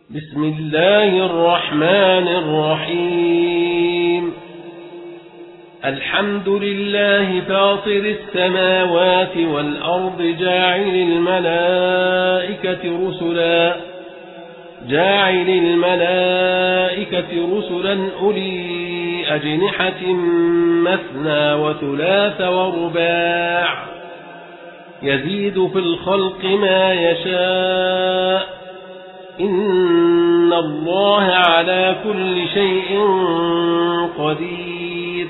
بسم الله الرحمن الرحيم. الحمد لله فاطر السماوات والأرض جاعل الملائكة رسلا أولي أجنحة مثنى وثلاث ورباع يزيد في الخلق ما يشاء إن الله على كل شيء قدير.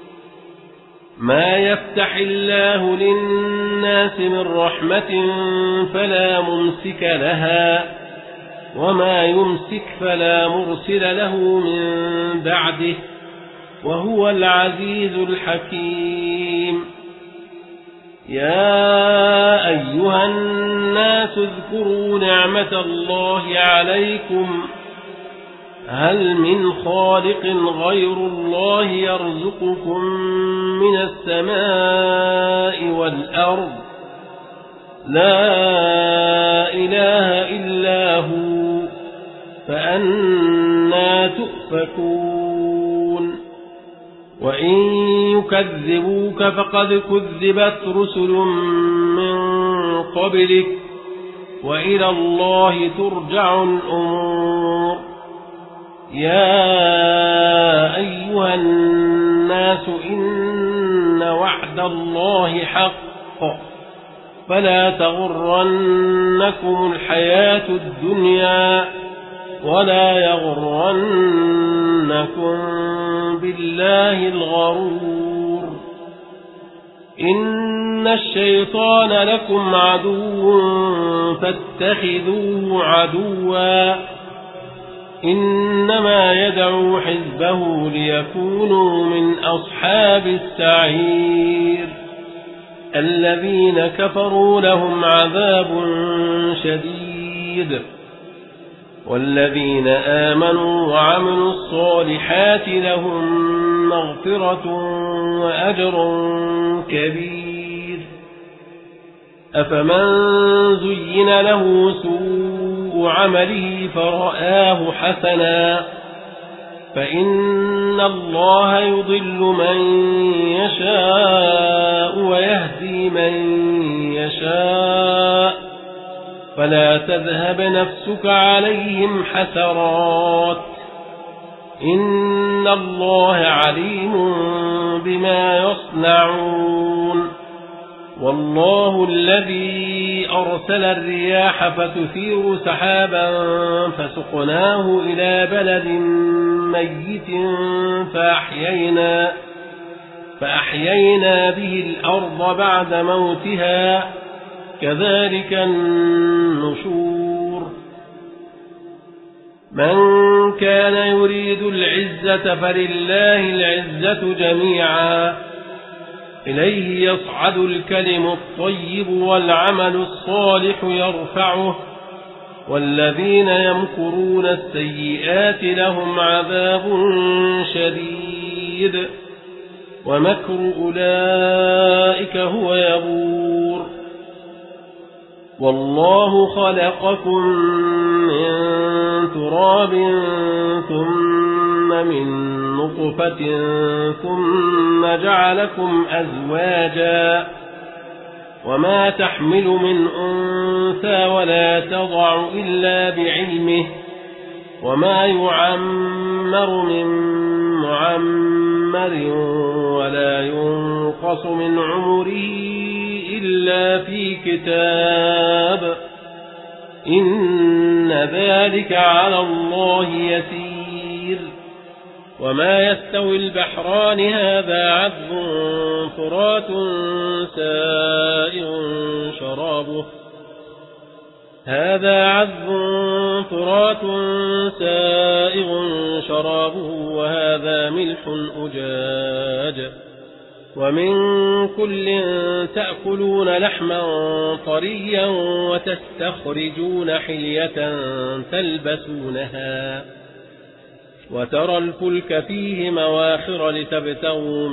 ما يفتح الله للناس من رحمة فلا ممسك لها وما يمسك فلا مرسل له من بعده وهو العزيز الحكيم. يا أيها الناس اذكروا نعمة الله عليكم هل من خالق غير الله يرزقكم من السماء والأرض لا إله إلا هو فأنى تؤفكون. وإن يكذبوك فقد كذبت رسل من قبلك وإلى الله ترجع الأمور. يا أيها الناس إن وعد الله حق فلا تغرنكم الحياة الدنيا ولا يغرنكم بالله الغرور. إن الشيطان لكم عدو فاتخذوه عدوا إنما يدعو حزبه ليكونوا من أصحاب السعير. الذين كفروا لهم عذاب شديد والذين آمنوا وعملوا الصالحات لهم مغفرة وأجر كبير. أفمن زين له سوء عمله فرآه حسنا فإن الله يضل من يشاء ويهدي من يشاء فلا تذهب نفسك عليهم حسرات إن الله عليم بما يصنعون. والله الذي أرسل الرياح فتثير سحابا فسقناه إلى بلد ميت فأحيينا به الأرض بعد موتها كذلك النشور. من كان يريد العزة فلله العزة جميعا إليه يصعد الكلم الطيب والعمل الصالح يرفعه والذين يمكرون السيئات لهم عذاب شديد ومكر أولئك هو يبور. والله خلقكم من تراب ثم من نطفة ثم جعلكم أزواجا وما تحمل من أنثى ولا تضع إلا بعلمه وما يعمر من معمر ولا ينقص من عمره إلا في كتاب إن ذلك على الله يسير. وما يستوي البحران هذا عذب فرات سائغ شرابه وهذا ملح أجاج ومن كل تأكلون لحما طريا وتستخرجون حلية تلبسونها وترى الفلك فيه مواخر لتبتغوا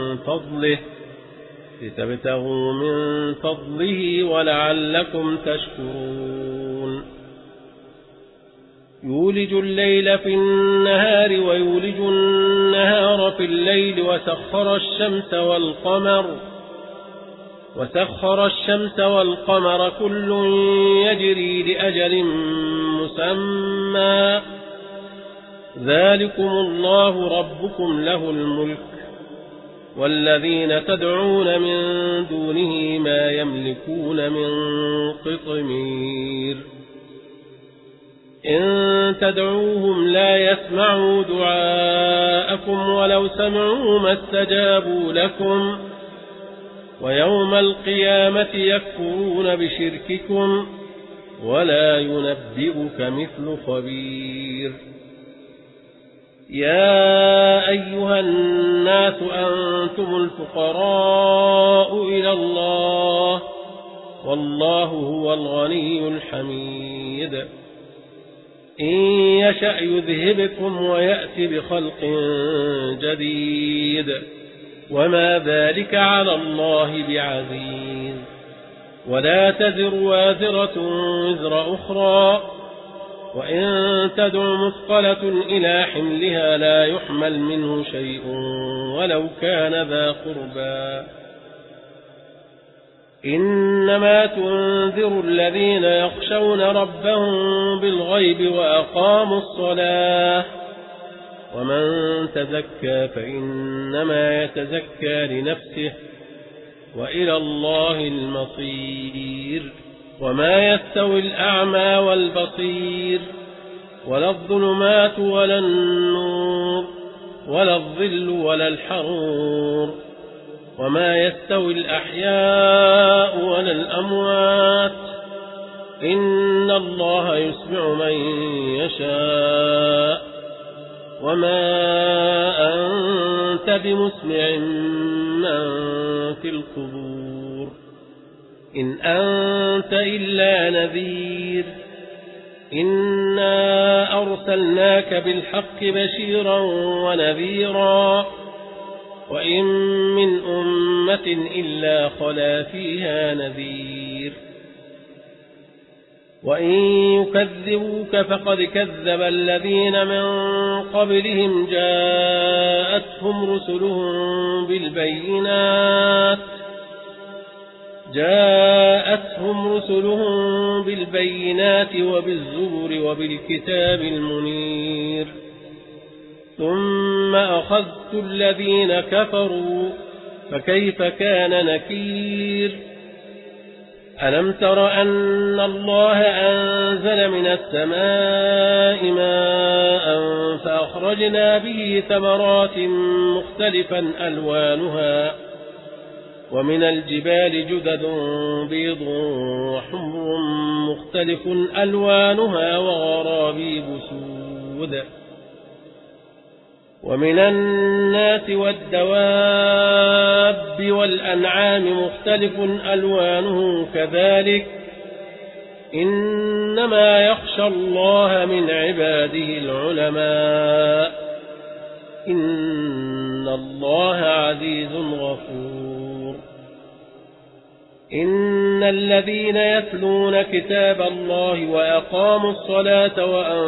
من فضله ولعلكم تشكرون. يولج الليل في النهار ويولج النهار في الليل وسخر الشمس والقمر كل يجري لأجل مسمى ذلكم الله ربكم له الملك والذين تدعون من دونه ما يملكون من قطمير إن تدعوهم لا يسمعوا دعاءكم ولو سمعوا ما استجابوا لكم ويوم القيامة يكفرون بشرككم ولا ينبئك مثل خبير يا أيها الناس أنتم الفقراء إلى الله والله هو الغني الحميد إن يشأ يذهبكم ويأتي بخلق جديد وما ذلك على الله بعزيز ولا تزر وازرة وزر أخرى وإن تدع مثقلة إلى حملها لا يحمل منه شيء ولو كان ذا قربى إنما تنذر الذين يخشون ربهم بالغيب وأقاموا الصلاة ومن تزكى فإنما يتزكى لنفسه وإلى الله المصير وما يستوي الأعمى والبصير ولا الظلمات ولا النور ولا الظل ولا الحرور وما يستوي الأحياء ولا الأموات إن الله يسمع من يشاء وما أنت بمسمع من في القبور إن أنت إلا نذير إنا أرسلناك بالحق بشيرا ونذيرا وإن من أمة إلا خلا فيها نذير وإن يكذبوك فقد كذب الذين من قبلهم جاءتهم رسلهم بالبينات وبالزبر وبالكتاب المنير ثم أخذت الذين كفروا فكيف كان نكير ألم تر أن الله أنزل من السماء ماء فأخرجنا به ثمرات مختلفا ألوانها ومن الجبال جدد بيض وحمر مختلف ألوانها وغرابيب سود ومن الناس والدواب والأنعام مختلف ألوانه كذلك إنما يخشى الله من عباده العلماء إن الله عزيز غفور إن الذين يتلون كتاب الله وأقاموا الصلاة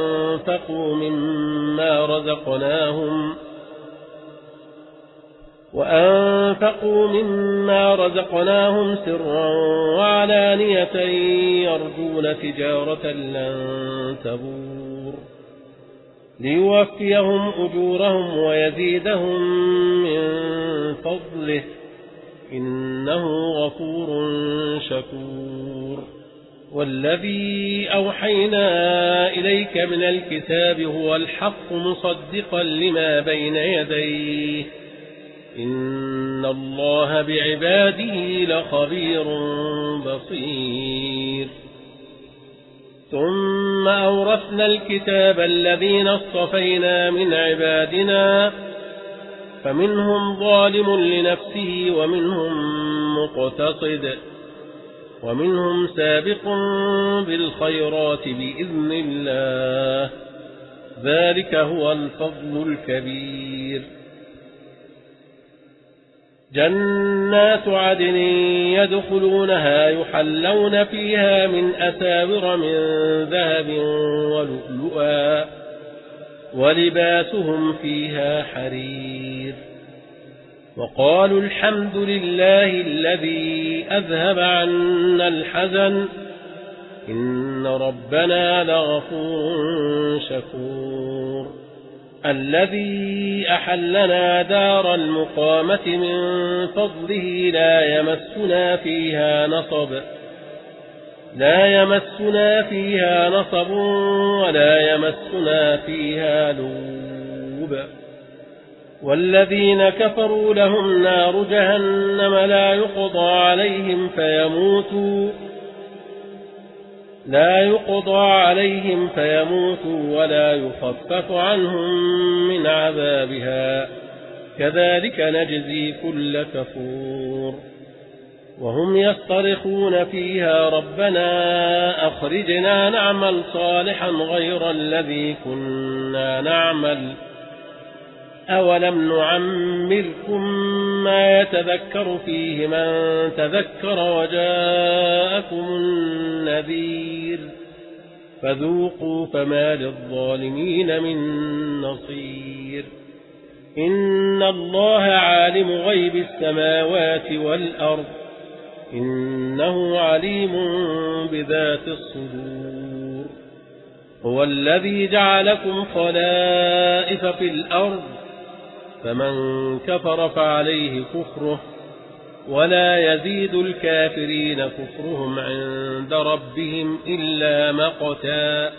وأنفقوا مما رزقناهم سرا وعلانية يرجون تجارة لن تبور ليوفيهم أجورهم ويزيدهم من فضله إنه غفور شكور والذي أوحينا إليك من الكتاب هو الحق مصدقا لما بين يديه إن الله بعباده لخبير بصير ثم أورثنا الكتاب الذين اصطفينا من عبادنا فمنهم ظالم لنفسه ومنهم مقتصد ومنهم سابق بالخيرات بإذن الله ذلك هو الفضل الكبير جنات عدن يدخلونها يحلون فيها من أساور من ذهب ولؤلؤا ولباسهم فيها حرير وقالوا الحمد لله الذي أذهب عنا الحزن إن ربنا لغفور شكور الذي أحلنا دار المقامة من فضله لا يمسنا فيها نصب ولا يمسنا فيها لوب والذين كفروا لهم نار جهنم لا يقضى عليهم فيموتوا ولا يخفف عنهم من عذابها كذلك نجزي كل كفور وهم يصطرخون فيها ربنا أخرجنا نعمل صالحا غير الذي كنا نعمل أولم نعمركم ما يتذكر فيه من تذكر وجاءكم النذير فذوقوا فما للظالمين من نصير إن الله عالم غيب السماوات والأرض إنه عليم بذات الصدور هو الذي جعلكم خلائف في الأرض فمن كفر فعليه كفره ولا يزيد الكافرين كفرهم عند ربهم إلا مقتا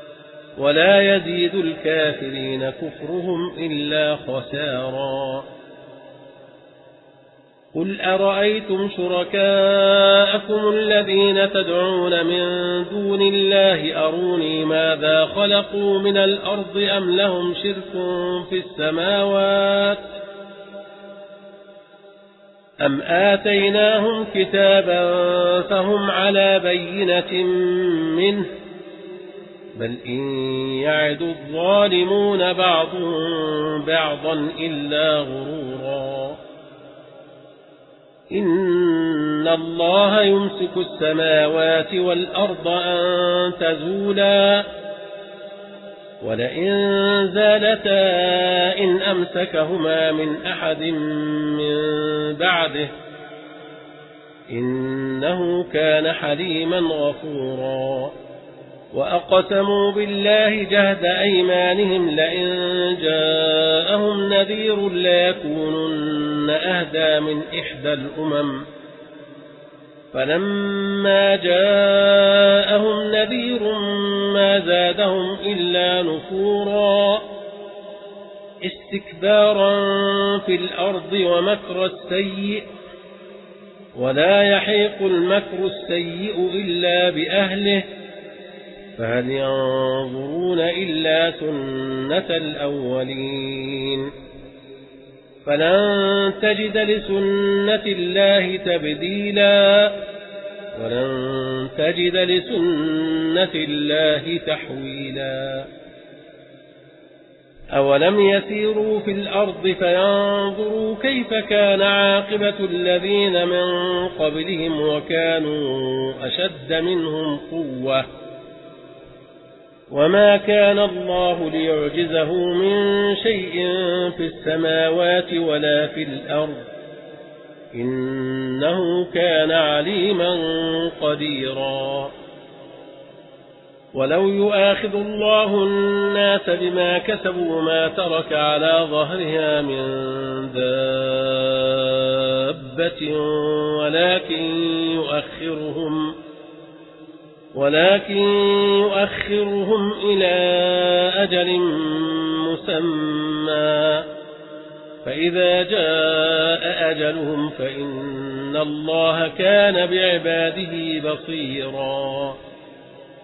خسارا قل أرأيتم شركاءكم الذين تدعون من دون الله أروني ماذا خلقوا من الأرض أم لهم شرك في السماوات أم آتيناهم كتابا فهم على بينة منه بل إن يعد الظالمون بعضهم بعضا إلا غرورا إن الله يمسك السماوات والأرض أن تزولا ولئن زالتا إن أمسكهما من أحد من بعده إنه كان حليما غفورا وأقسموا بالله جهد أيمانهم لئن جاءهم نذير ليكونن أهدى من إحدى الأمم فلما جاءهم نذير ما زادهم إلا نفورا استكبارا في الأرض ومكر السيء ولا يحيق المكر السيء إلا بأهله فهل ينظرون إلا سنة الأولين فلن تجد لسنة الله تبديلا ولن تجد لسنة الله تحويلا أولم يسيروا في الأرض فينظروا كيف كان عاقبة الذين من قبلهم وكانوا أشد منهم قوة وما كان الله ليعجزه من شيء في السماوات ولا في الأرض إنه كان عليما قديرا ولو يؤاخذ الله الناس بما كسبوا ما ترك على ظهرها من دابة ولكن يؤخرهم إلى أجل مسمى فإذا جاء أجلهم فإن الله كان بعباده بصيرا